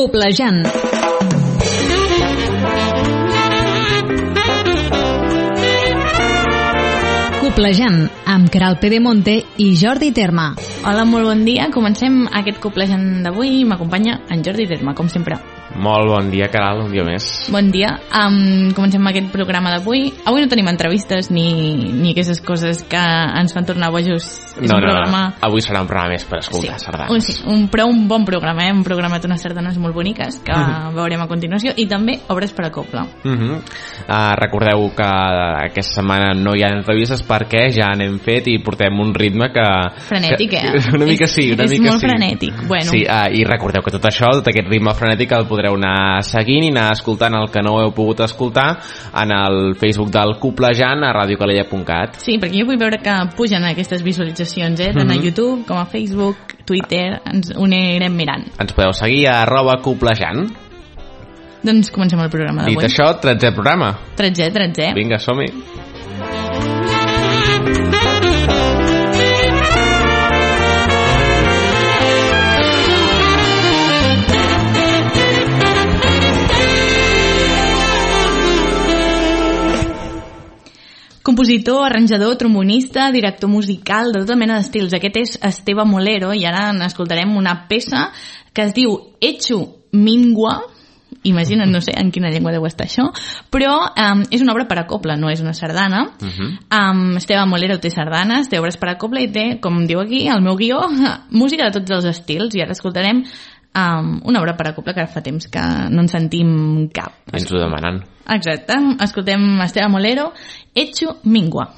Coplejant. Coplejant, amb Queralt Pedemonte i Jordi Terma. Hola, molt bon dia. Comencem aquest Coplejant d'avui i m'acompanya en Jordi Terma, com sempre. Molt bon dia, Queralt, un dia més. Bon dia. Comencem aquest programa d'avui. Avui no tenim entrevistes ni aquestes coses que ens fan tornar bojos. No. Avui serà un programa més per escoltar sardanes. Però un bon programa, Hem programat unes sardanes molt boniques que veurem a continuació i també obres per a cobla. Recordeu que aquesta setmana no hi ha entrevistes perquè ja n'hem fet i portem un ritme que... Frenètic, Una mica sí. És molt frenètic. Bueno. Sí, i recordeu que tot això, tot aquest ritme frenètic el podreu anar seguint i anar escoltant el que no heu pogut escoltar en el Facebook del Coplejant a radiocalella.cat. Sí, perquè jo vull veure que pugen aquestes visualitzacions, tant a YouTube com a Facebook, Twitter, ho anirem mirant. Ens podeu seguir a @Coplejant. Doncs comencem el programa d'avui. Dit això, 13è programa. 13è. Vinga, som-hi. Compositor, arranjador, trombonista, director musical de tota mena d'estils. Aquest és Esteve Molero i ara n'escoltarem una peça que es diu Hecho Mingua. Imagina't, no sé en quina llengua deu estar això, però és una obra per a cobla, no és una sardana. Esteve Molero té sardanes, té obres per a cobla i té, com diu aquí, el meu guió, música de tots els estils. I ara escoltarem una obra per a cobla que ara fa temps que no en sentim cap. Ens ho demanen. Exacte, escoltem Esteve Molero, Hecho Mingua.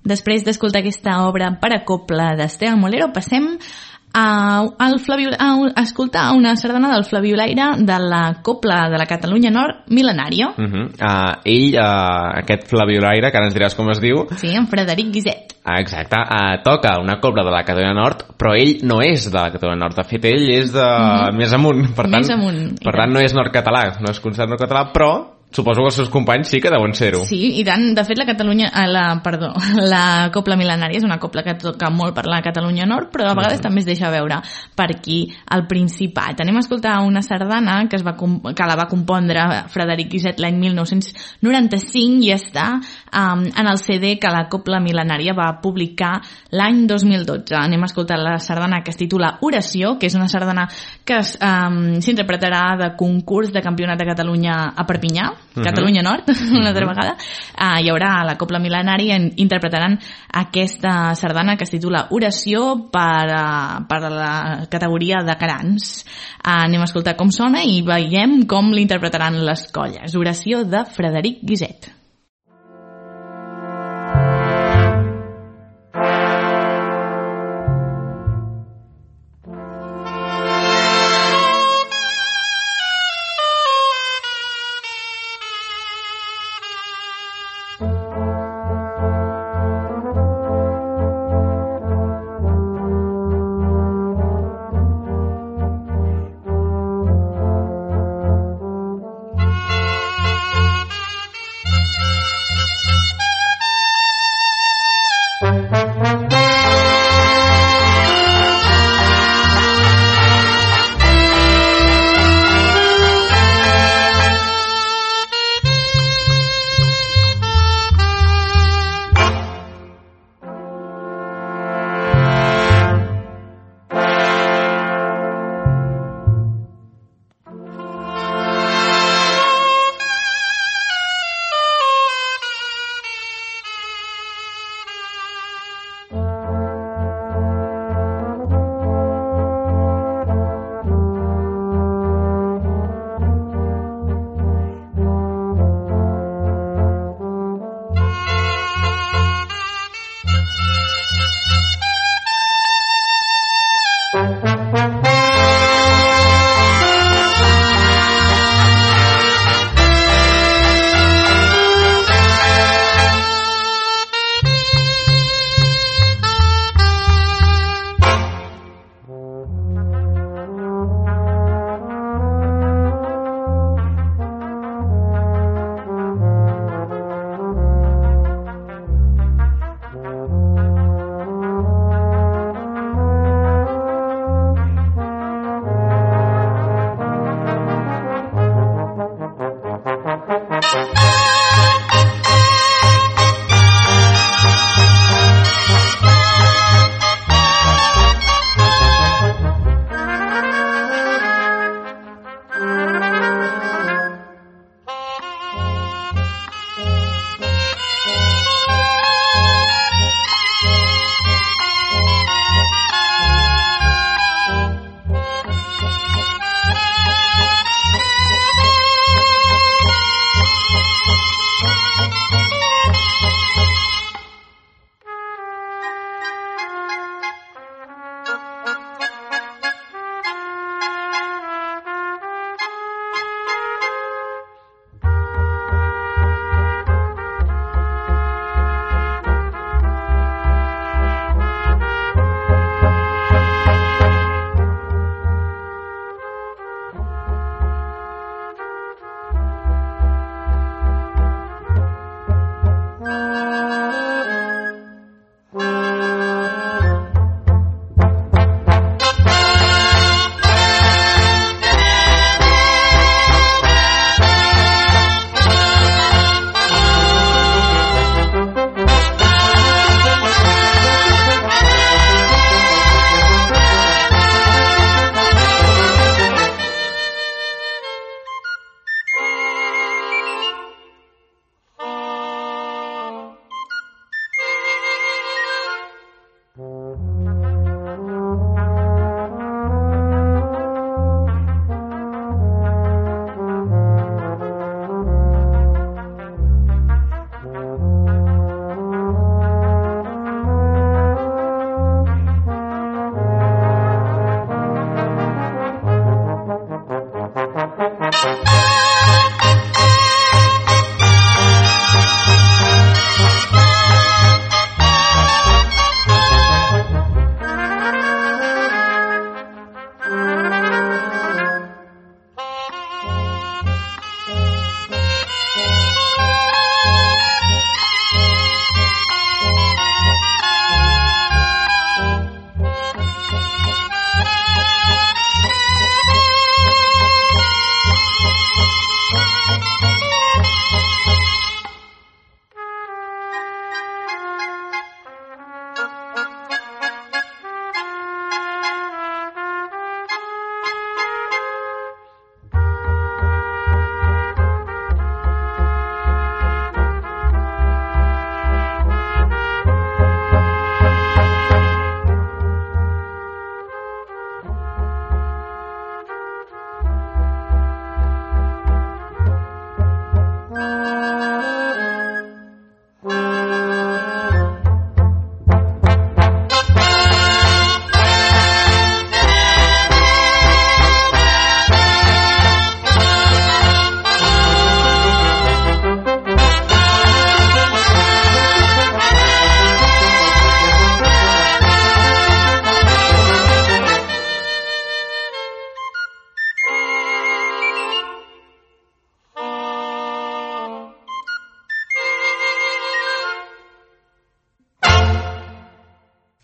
Després d'escoltar aquesta obra per a cobla d'Esteban Molero, passem a escoltar una sardana del Flabiolaire de la cobla de la Catalunya Nord mil·lenària. Ell, aquest Flabiolaire, que ara ens diràs com es diu... Sí, en Frederic Guiset. Exacte, toca una cobla de la Catalunya Nord, però ell no és de la Catalunya Nord. De fet, ell és de més amunt. Per tant, no és nord-català, no és considerat nord-català, però suposo que els seus companys sí que deuen ser-ho. Sí, i tant. De fet, la cobla mil·lenària és una cobla que toca molt per la Catalunya Nord, però a vegades també es deixa veure per aquí al Principat. Anem a escoltar una sardana que la va compondre Frederic Guiset l'any 1995 i està en el CD que la cobla mil·lenària va publicar l'any 2012. Anem a escoltar la sardana que es titula Oració, que és una sardana que s'interpretarà de concurs de campionat de Catalunya a Perpinyà, Catalunya Nord, una altra vegada. Hi haurà la cobla mil·lenària, interpretaran aquesta sardana que es titula Oració per la categoria de Carans. Anem a escoltar com sona i veiem com l'interpretaran les colles. Oració de Frederic Guiset.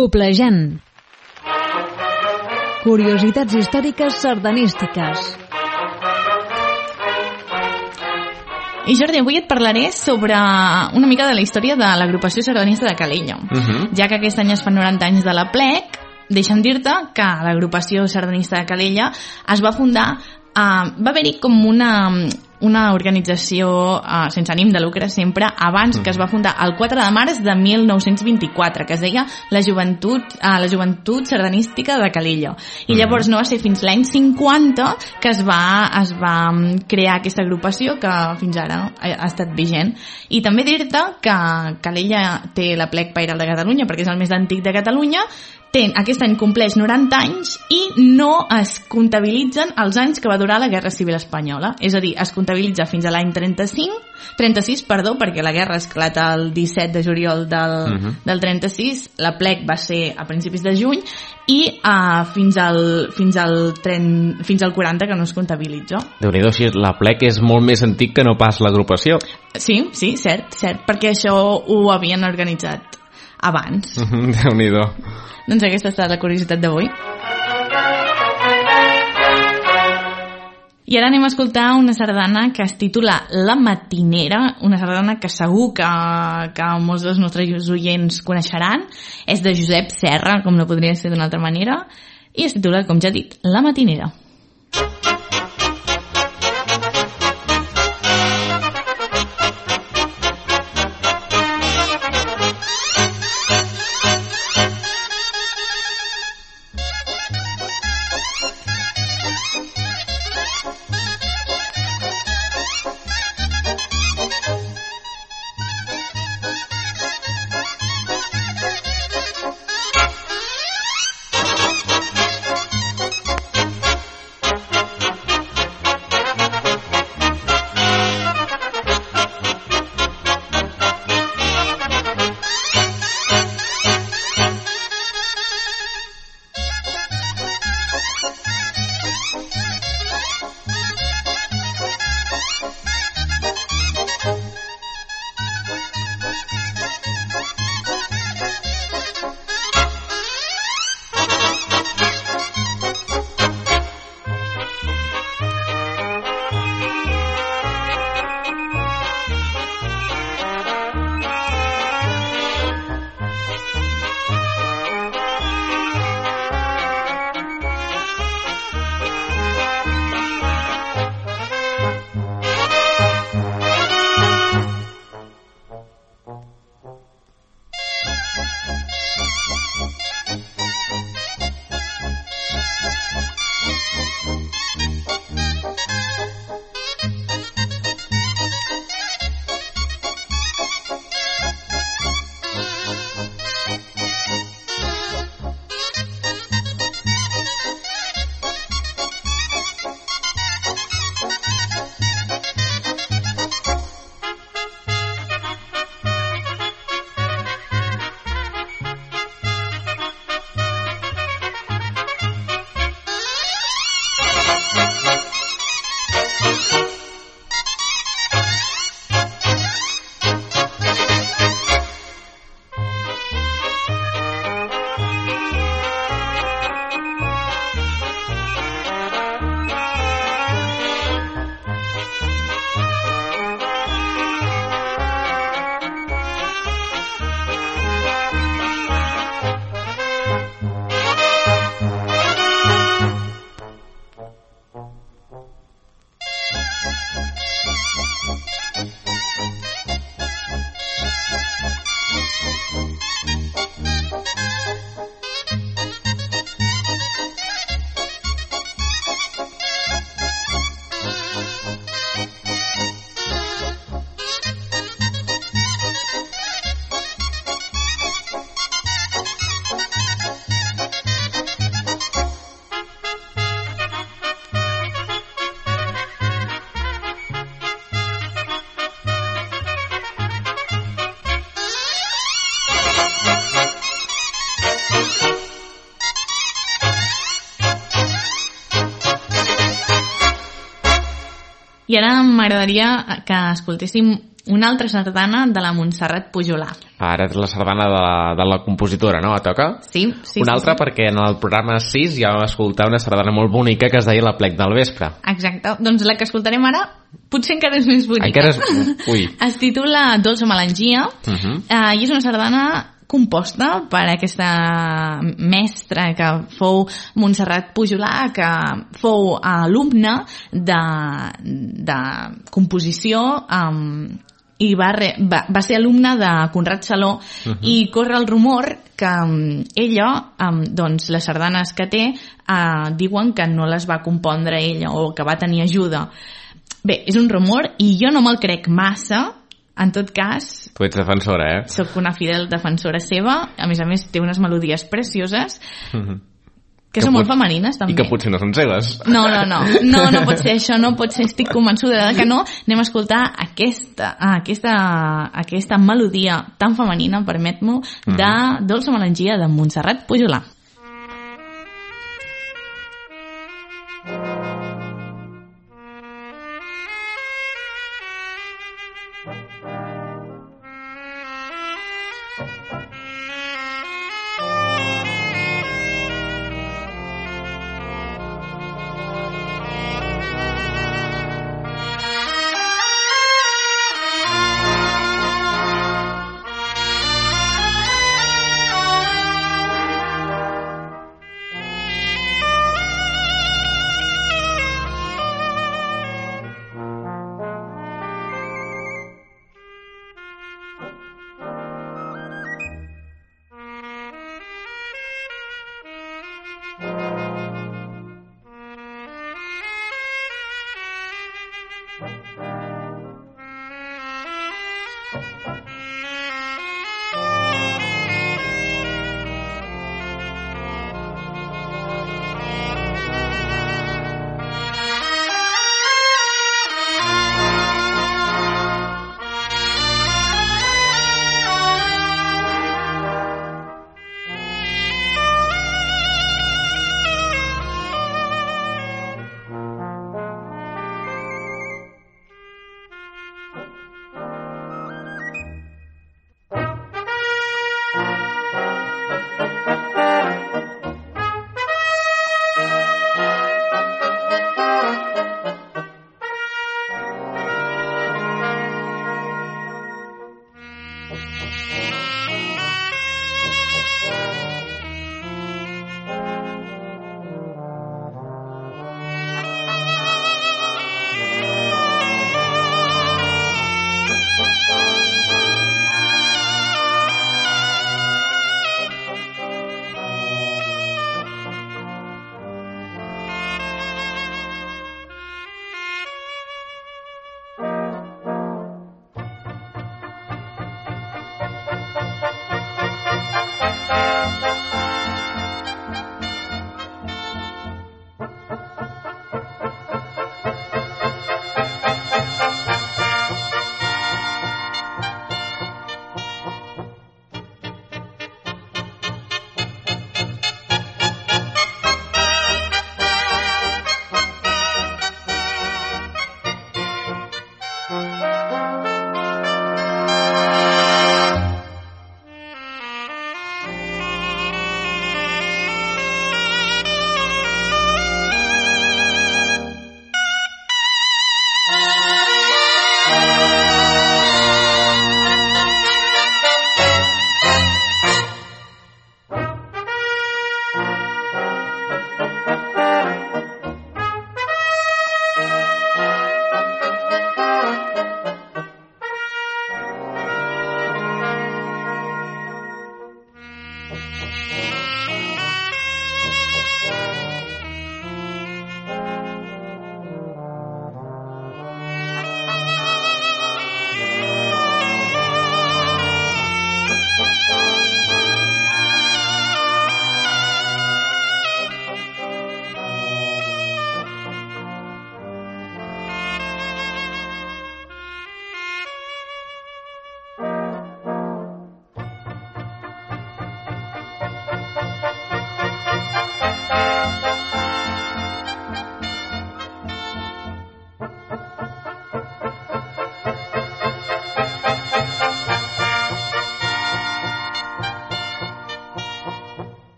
Coplejant. Curiositats històriques sardanístiques. I Jordi, avui et parlaré sobre una mica de la història de l'agrupació sardanista de Calella. Ja que aquest any es fan 90 anys de la plec, deixa'm dir-te que l'agrupació sardanista de Calella es va fundar, va haver-hi com una organització sense ànim de lucre sempre, abans que es va fundar el 4 de març de 1924, que es deia la Joventut Sardanística de Calella. I llavors no va ser fins l'any 50 que es va crear aquesta agrupació que fins ara ha estat vigent. I també dir-te que Calella té la plec pairal de Catalunya perquè és el més antic de Catalunya. Aquest any compleix 90 anys i no es comptabilitzen els anys que va durar la Guerra Civil Espanyola. És a dir, es comptabilitza fins a l'any 36, perquè la guerra esclata el 17 de juliol del 36, la plec va ser a principis de juny i fins al 40 que no es comptabilitza. Déu-n'hi-do, així la plec és molt més antic que no pas l'agrupació. Sí, cert, perquè això ho havien organitzat abans. Déu-n'hi-do. Doncs aquesta ha estat la curiositat d'avui. I ara anem a escoltar una sardana que es titula La Matinera, una sardana que segur que molts dels nostres oients coneixeran. És de Josep Serra, com no podria ser d'una altra manera, i es titula, com ja he dit, La Matinera. I ara m'agradaria que escoltéssim una altra sardana de la Montserrat Pujolà. Ara és la sardana de la compositora, no? A toca? Sí. Una altra perquè en el programa 6 ja vam escoltar una sardana molt bonica que es deia La plec del vespre. Exacte. Doncs la que escoltarem ara potser encara és més bonica. Es titula Dolça Melangia i és una sardana composta per aquesta mestra que fou Montserrat Pujolà, que fou alumne de composició i va ser alumne de Conrad Saló i corre el rumor que ella, doncs les sardanes que té, diuen que no les va compondre ella o que va tenir ajuda. Bé, és un rumor i jo no me'l crec massa. En tot cas... Tu ets defensora, eh? Soc una fidel defensora seva. A més, té unes melodies precioses que són molt femenines, també. I que potser no són seves. No pot ser això, no pot ser. Estic convençuda que no. Anem a escoltar aquesta melodia tan femenina, permet-m'ho, de Dolça Melangia de Montserrat Pujolà.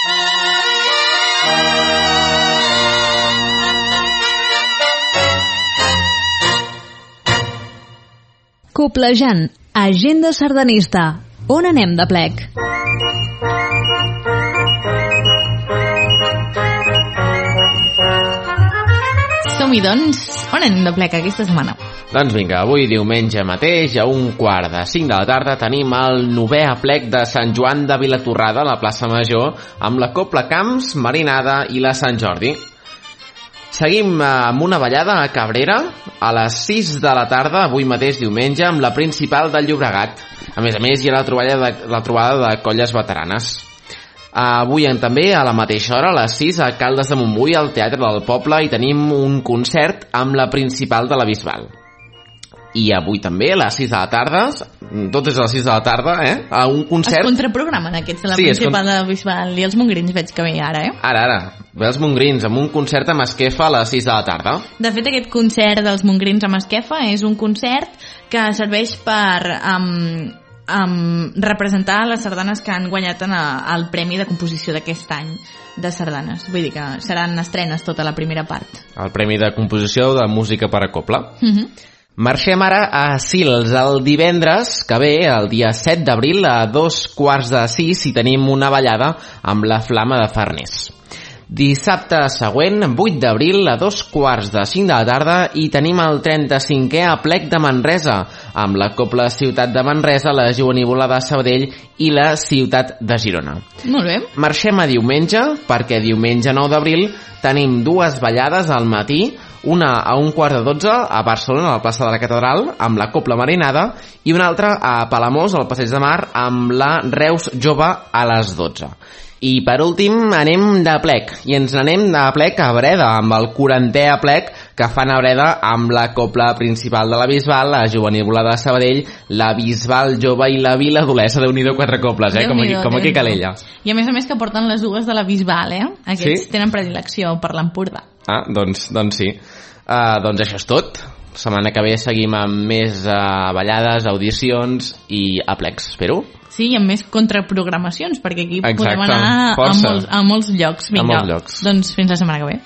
Coplejant, agenda sardanista. On anem de plec? Som-hi, doncs. On anem de plec aquesta setmana? Doncs vinga, avui diumenge mateix, a 4:45 de la tarda, tenim el 9è aplec de Sant Joan de Vilatorrada a la plaça Major, amb la Cobla Camps, Marinada i la Sant Jordi. Seguim amb una ballada a Cabrera a les 6 de la tarda, avui mateix diumenge, amb la Principal del Llobregat. A més, hi ha la trobada de colles veteranes. Avui també, a la mateixa hora, a les 6, a Caldes de Montbui, al Teatre del Poble, i tenim un concert amb la Principal de la Bisbal. I avui també, a les 6 de la tarda, tot és a les 6 de la tarda, a un concert... Es contraprogramen aquests de la Principal de la Bisbal i els Montgrins, veig que ve ara, Ara. Ve els Montgrins, amb un concert amb Esquefa a les 6 de la tarda. De fet, aquest concert dels Montgrins amb Esquefa és un concert que serveix per representar les sardanes que han guanyat el Premi de Composició d'aquest any de sardanes. Vull dir que seran estrenes tota la primera part. El Premi de Composició de Música per a Cobla. Marxem ara a Sils. El divendres que ve, el dia 7 d'abril, a 5:45, hi tenim una ballada amb la Flama de Farners. Dissabte següent, 8 d'abril, a 4:45 de la tarda, i tenim el 35è aplec de Manresa, amb la Cobla Ciutat de Manresa, la Joanibola de Sabadell i la Ciutat de Girona. Molt bé. Marxem a diumenge, perquè diumenge 9 d'abril tenim dues ballades al matí, una a 11:45 a Barcelona, a la plaça de la Catedral, amb la Cobla Marinada, i una altra a Palamós, al Passeig de Mar, amb la Reus Jove a les 12. I per últim anem de plec, i ens n'anem de plec a Breda, amb el 40è aplec que fan a Breda amb la Cobla Principal de la Bisbal, la Joanibola de Sabadell, la Bisbal Jove i la Vila d'Olesa. Déu-n'hi-do, 4 cobles, com aquí Calella. I a més que porten les dues de la Bisbal, Aquests tenen predilecció per l'Empordà. Doncs sí. Doncs això és tot. La setmana que ve seguim amb més ballades, audicions i aplecs, espero. Sí, i amb més contraprogramacions, perquè aquí podem anar a molts llocs. Vinga, a molts llocs. Doncs fins la setmana que ve.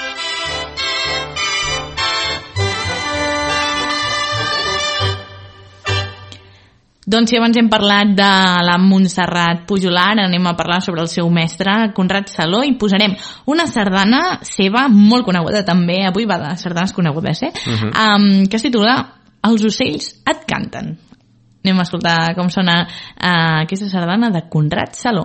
Doncs si abans hem parlat de la Montserrat Pujolar, anem a parlar sobre el seu mestre, Conrad Saló, i posarem una sardana seva molt coneguda també, avui va de sardanes conegudes, que es titula Els ocells et canten. Anem a escoltar com sona aquesta sardana de Conrad Saló.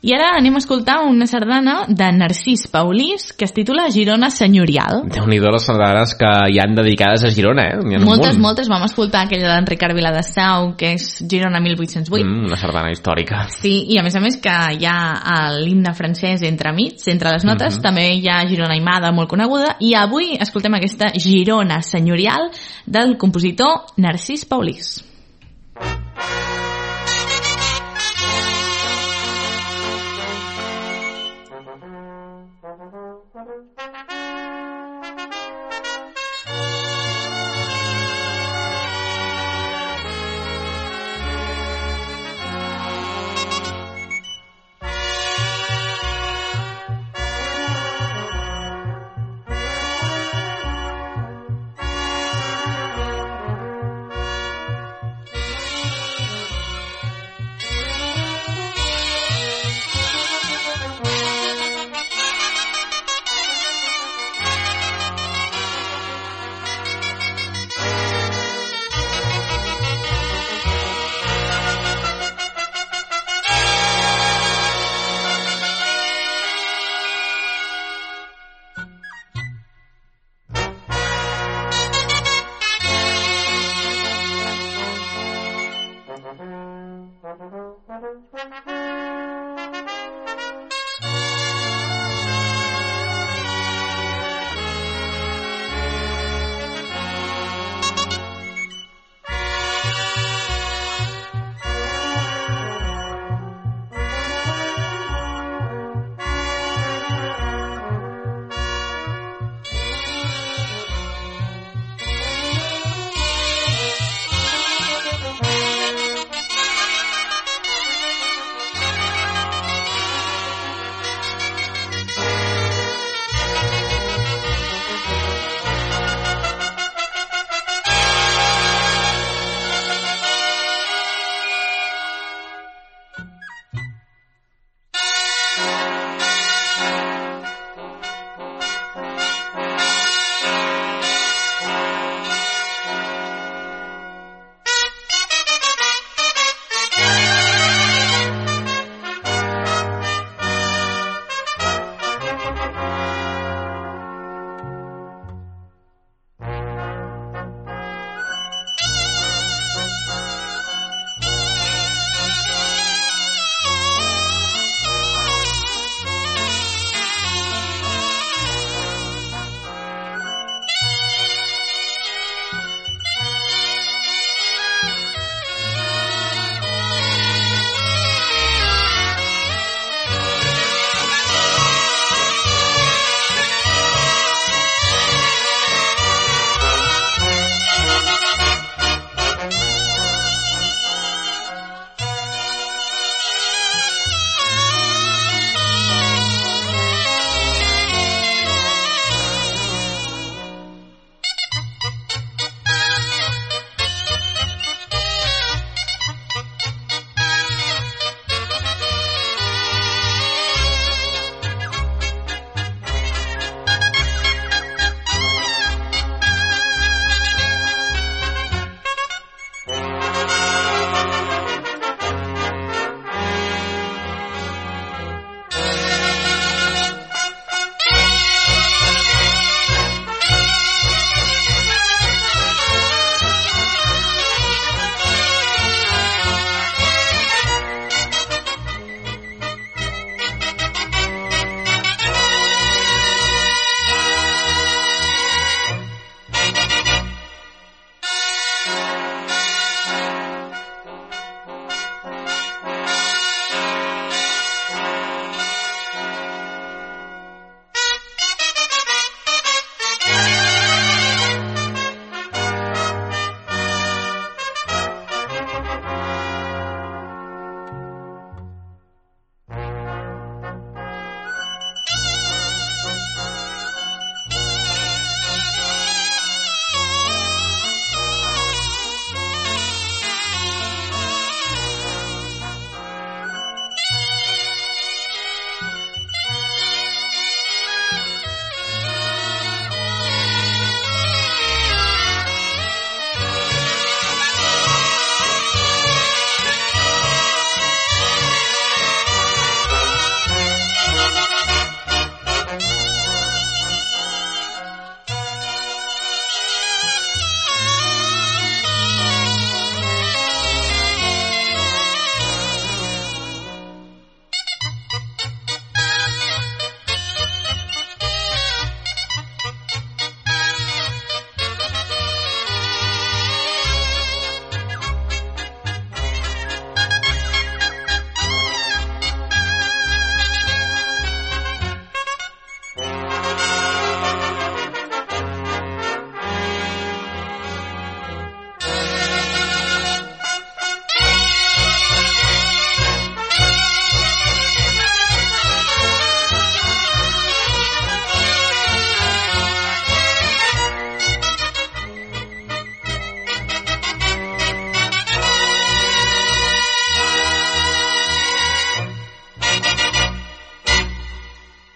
I ara anem a escoltar una sardana de Narcís Paulís que es titula Girona senyorial. Déu-n'hi-do les sardanes que hi han dedicades a Girona, Moltes. Vam escoltar aquella d'Enric Viladasau, que és Girona 1808. Una sardana històrica. Sí, i a més que hi ha l'himne francès entremig, entre les notes, també hi ha Girona Aimada, molt coneguda, i avui escoltem aquesta Girona senyorial del compositor Narcís Paulís.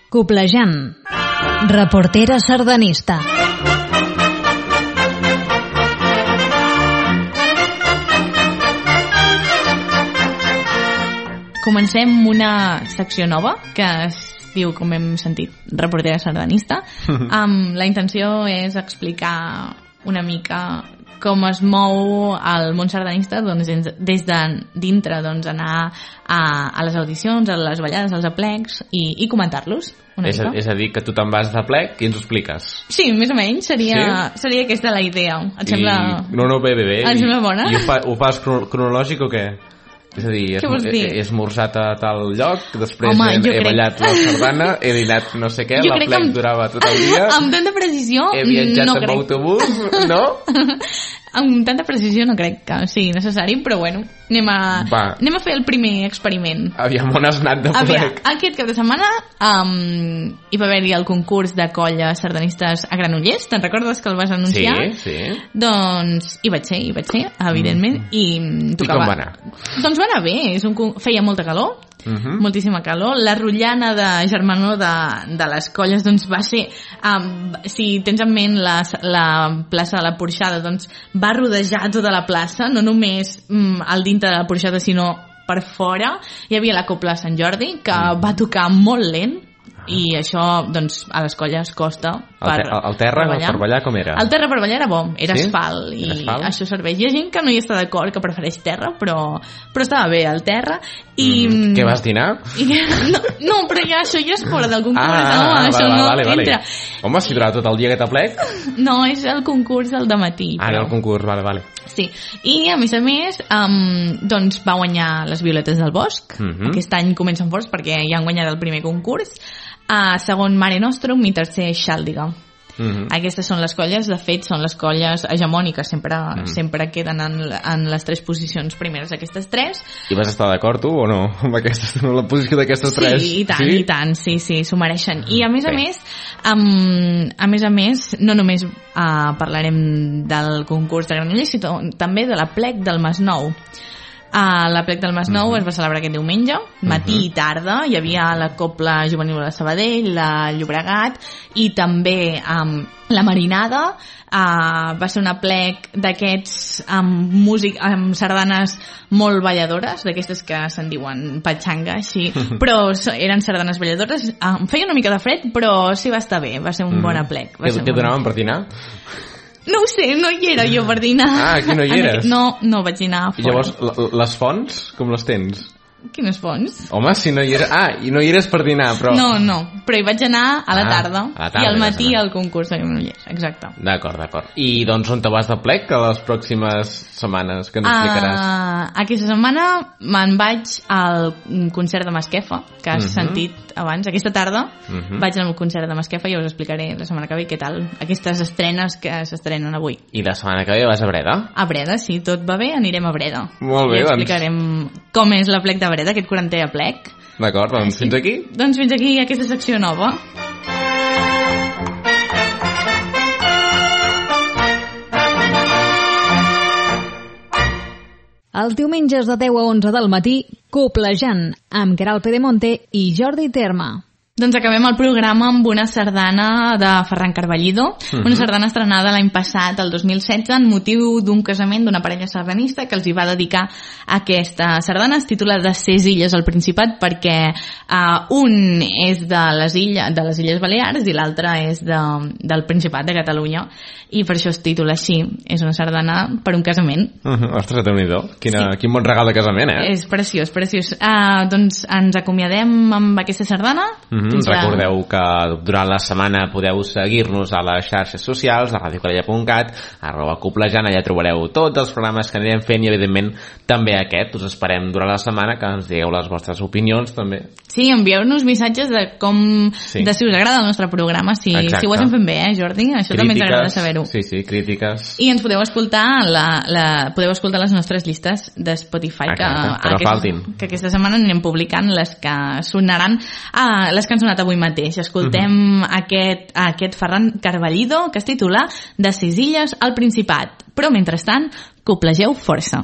Coplejant. Reportera sardanista. Comencem una secció nova que es diu, com hem sentit, reportera sardanista. La intenció és explicar una mica com es mou el món sardanista, doncs, des de dintre, doncs, anar a les audicions, a les ballades, als aplecs i comentar-los una mica. És a dir, que tu te'n vas d'aplec i ens ho expliques. Sí, més o menys, seria aquesta la idea. Et sembla... No, bé. Et sembla bona? I ho fas cronològic o què? És a dir, he esmorzat a tal lloc, després he ballat la sardana, he dinat no sé què, l'aplec durava tot el dia... Amb tanta precisió, he viatjat amb autobús, no? Amb tanta precisió no crec que sigui necessari, però bueno, anem a fer el primer experiment. Aviam, on has anat de plec? Aquest cap de setmana hi va haver-hi el concurs de colles sardanistes a Granollers. Te'n recordes que el vas anunciar? Sí. Doncs hi vaig ser, evidentment, i tocava... I com va anar? Doncs va anar bé, feia molta calor, moltíssima calor. La rotllana de germanor de les colles doncs va ser, si tens en ment la plaça de la Porxada, doncs va rodejar tota la plaça, no només al dintre de la Porxada, sinó per fora. Hi havia la Copla de Sant Jordi, que va tocar molt lent, i això, doncs, a les colles costa el terra per ballar com era? El terra per ballar era bo, era asfalt, i això serveix. Hi ha gent que no hi està d'acord, que prefereix terra, però estava bé el terra. Què vas dinar? No, però això ja és fora del concurs. Entra. Home, si durava tot el dia aquest aplec? No, és el concurs del dematí. Era el concurs, vale. Sí, i a més, doncs va guanyar les Violetes del Bosc. Aquest any comencen forts perquè ja han guanyat el primer concurs. Segon, Mare Nostrum, i tercer, Xàldiga. Aquestes són les colles, de fet són les colles hegemòniques, sempre queden en les 3 posicions primeres, aquestes 3. I vas estar d'acord tu o no amb la posició d'aquestes 3? Sí, i tant, sí, s'ho mereixen. I a més, no només parlarem del concurs de Granollers, sinó també de l'aplec del Masnou. L'aplec del Masnou es va celebrar aquest diumenge, matí i tarda. Hi havia la Copla Juvenil de Sabadell, la Llobregat, i també la Marinada. Va ser un aplec d'aquests amb sardanes molt balladores, d'aquestes que se'n diuen patxanga, així, però eren sardanes balladores. Feia una mica de fred, però sí va estar bé, va ser un bon aplec. Què donaven per dinar? No ho sé, no hi era jo per dinar. Aquí no hi eres? No vaig dinar fora. I llavors, les fonts, com les tens? Quines fonts? Home, si no hi eres... i no hi eres per dinar, però... No, però hi vaig anar a la tarda, i al matí al concurs de Granollers, exacte. D'acord. I doncs on te vas de plec a les pròximes setmanes, que ens explicaràs? Aquesta setmana me'n vaig al concert de Masquefa, que has sentit abans. Aquesta tarda vaig al concert de Masquefa i us explicaré la setmana que ve què tal aquestes estrenes que s'estrenen avui. I la setmana que ve vas a Breda? A Breda, sí, tot va bé, anirem a Breda. Molt bé, i explicarem com és l'aplec de Breda, aquest 40è aplec. D'acord, doncs fins aquí? Doncs fins aquí aquesta secció nova. Els diumenges de 10 a 11 del matí, Coplejant, amb Queralt Pedemonte i Jordi Terma. Doncs acabem el programa amb una sardana de Ferran Carballido, una sardana estrenada l'any passat, el 2016, en motiu d'un casament d'una parella sardanista que els hi va dedicar aquesta sardana. Es titula De ses illes al Principat, perquè un és de les Illes Balears i l'altre és del Principat de Catalunya, i per això es titula així. És una sardana per un casament. Ostres, Déu-n'hi-do. Quin bon regal de casament, És preciós. Doncs ens acomiadem amb aquesta sardana. Recordeu que durant la setmana podeu seguir-nos a les xarxes socials, a radiocalella.cat, @coplejant, allà trobareu tots els programes que anirem fent i evidentment també aquest. Us esperem durant la setmana que ens digueu les vostres opinions també. Sí, envieu-nos missatges de de si us agrada el nostre programa, si ho estem fent bé, Jordi? Això també ens agrada saber-ho. Sí, crítiques. I ens podeu escoltar podeu escoltar les nostres llistes de Spotify, que aquesta setmana anirem publicant les que sonaran, les que han sonat avui mateix. Escoltem aquest Ferran Carballido, que es titula De ses illes al Principat. Però mentrestant, coplegeu força.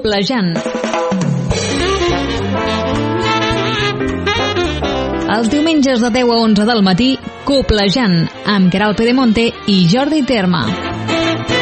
Coplejant. Els diumenges de 10 a 11 del matí, Coplejant, amb Queralt Pedemonte i Jordi Terma.